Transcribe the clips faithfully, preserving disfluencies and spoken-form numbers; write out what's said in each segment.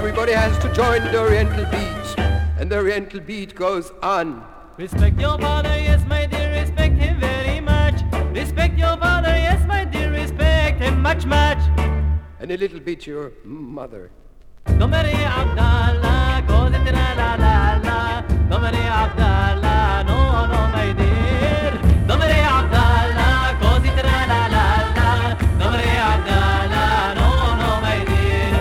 Everybody has to join the Oriental beat, and the Oriental beat goes on. Respect your father, yes, my dear, respect him very much. Respect your father, yes, my dear, respect him much, much. And a little bit your mother. Domari Abdallah, cause it la la la la. Domari Abdallah, no, no, my dear. Domari Abdallah, cause it la la la la. Domari Abdallah, no, no, my dear.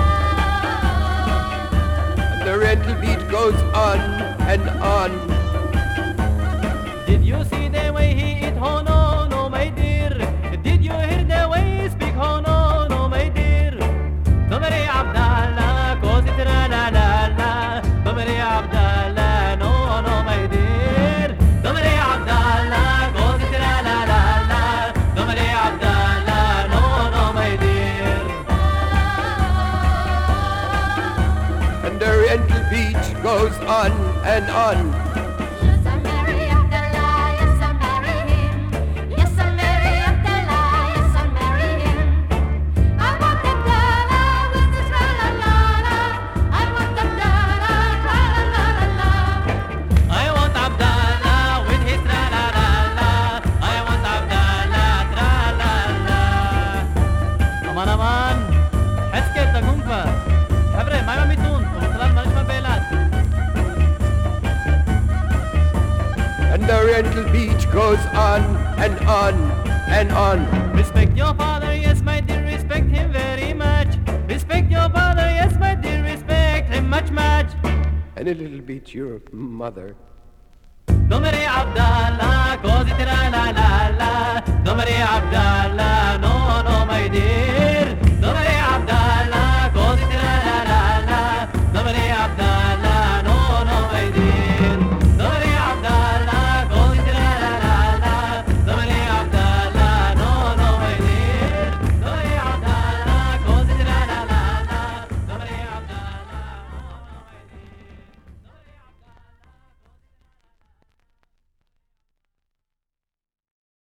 And the Oriental beat goes on and on. Did you see the way he eat? Oh no, no, my dear. Did you hear the way he speak? Oh no, no, my dear. Domari Abdallah, cause it la la la la. Domari Abdallah, no, no, my dear. Domari Abdallah, cause it la la la la. Domari Abdallah, no, no, my dear. And the Oriental beat goes on and on. And the Oriental beat goes on and on and on. Respect your father, yes, my dear, respect him very much. Respect your father, yes, my dear, respect him much, much. And a little bit your mother. Domari Abdallah, cause it la la la la. Domari Abdallah.